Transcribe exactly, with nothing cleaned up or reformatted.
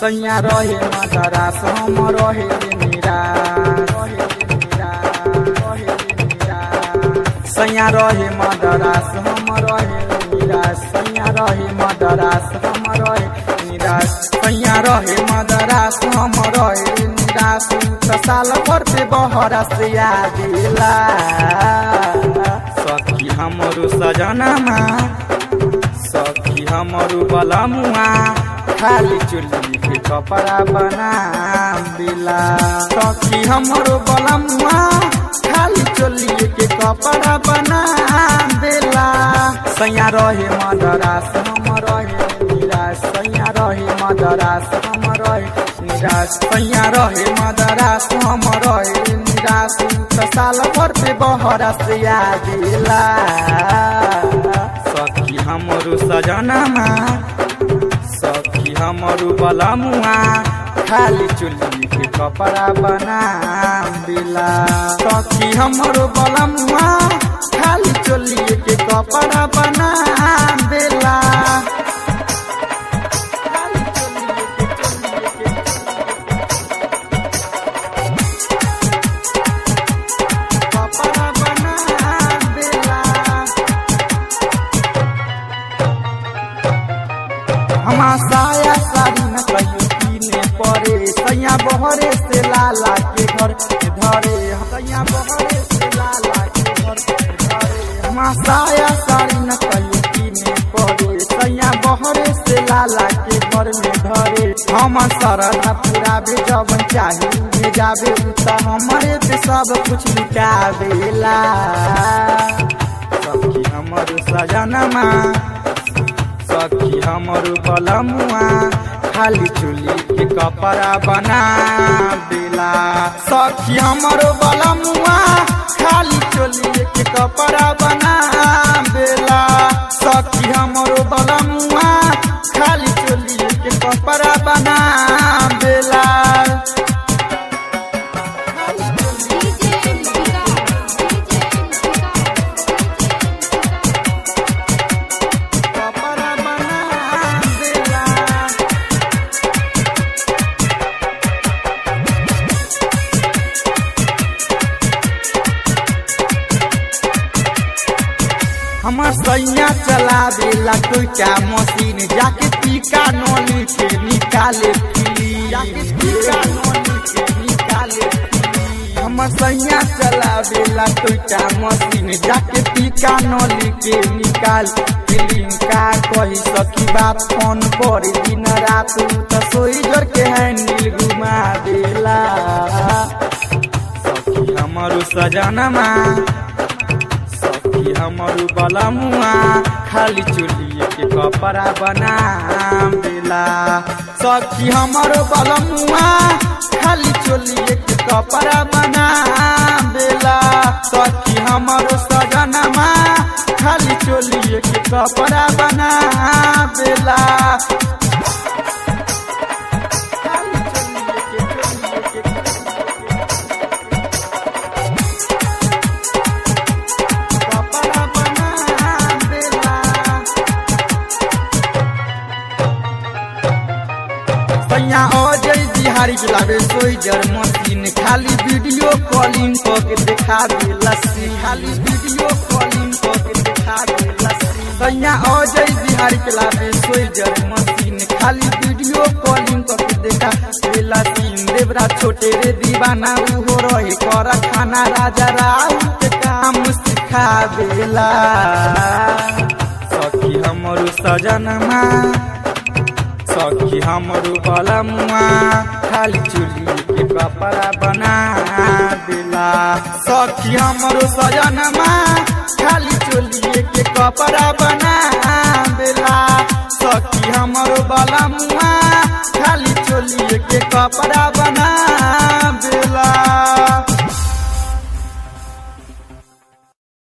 सैया रहे मदरास हम रहे निराश सैया रहे मदरास हम रहे निराश सैया रहे मदरास हम रहे निराश सैया रहे मदरास हम रहे निराश त साल भर पे बहरा से आदिला सखी हमरो सजनमा सखी हमरो बलमुआ खाली चुल्ली के कपड़ा बना दिला सखी हमरो बलमुआ खाली चुल्ली के कपड़ा बना दिला सैया रहे मदरास हम रहे निराश सैया रहे मदरास हम रहे निराश सैया रहे मदरास हम रहे निराश त साल भर पे बहरा से आदिला सखी हमरो सजनमा सखी हमरो बलमुआ खाली चुल्ली के कपड़ा बना दिला सखी हमरो बलमुआ खाली चुल्ली के कपड़ा बना दिला हमार साया साड़ी न कहियो कीने पड़े सैया बहरे से लाला के घर धरे सैया बहरे से लाला के घर धरे हमार साया साड़ी न कहियो कीने पड़े सैया बहरे से लाला के घर में धरे हम सरधा पूरा भी जब चाहे भेजाबे त हमरे पे सब कुछ लुटावेला सखी हमरो सजनमा सखी हमरो बलमुआ खाली चुल्ली के कपड़ा बना दिला सखी हमरो बलमुआ खाली चुल्ली के कपड़ा बना दिला सखी हमरो बलमुआ खाली चुल्ली के कपड़ा बना दिला हमार सैया चला देला टोटा मशीन जाके टीका नोली के निकाले जाके टीका नोली के निकाले हमार सैया चला देला टोटा मशीन जाके टीका नोली के निकाल फिल्म का कही सखी बात फोन पर दिन रात त सोई जोर के हैंडल घुमा देला सखी हमरो सजनमा हमरो बलमुआ खाली चुल्ली के कपड़ा बना दिला सखी हमरो बलमुआ खाली चुल्ली के कपड़ा बना दिला सखी हमरो सजनमा खाली चुल्ली के कपड़ा बना दिला सैया अजय बिहारी लावे सोइजर मशीन खाली वीडियो कॉलिंग करके दिखा देला खाली वीडियो कॉलिंग करके दिखा देला सैया अजय बिहारी लावे सोइजर मशीन खाली वीडियो कॉलिंग करके दिखा देला सीन देवरा छोटे रे दीवाना हो रहे कर खाना राजा राव के काम सिखा देला सखी हमरो सजनमा सखी हमरो बलमुआ खाली चुल्ली के कपड़ा बना दिला सखी हमरो सजनमा खाली चुल्ली के कपड़ा बना दिला सखी हमरो बलमुआ खाली चुल्ली के कपड़ा बना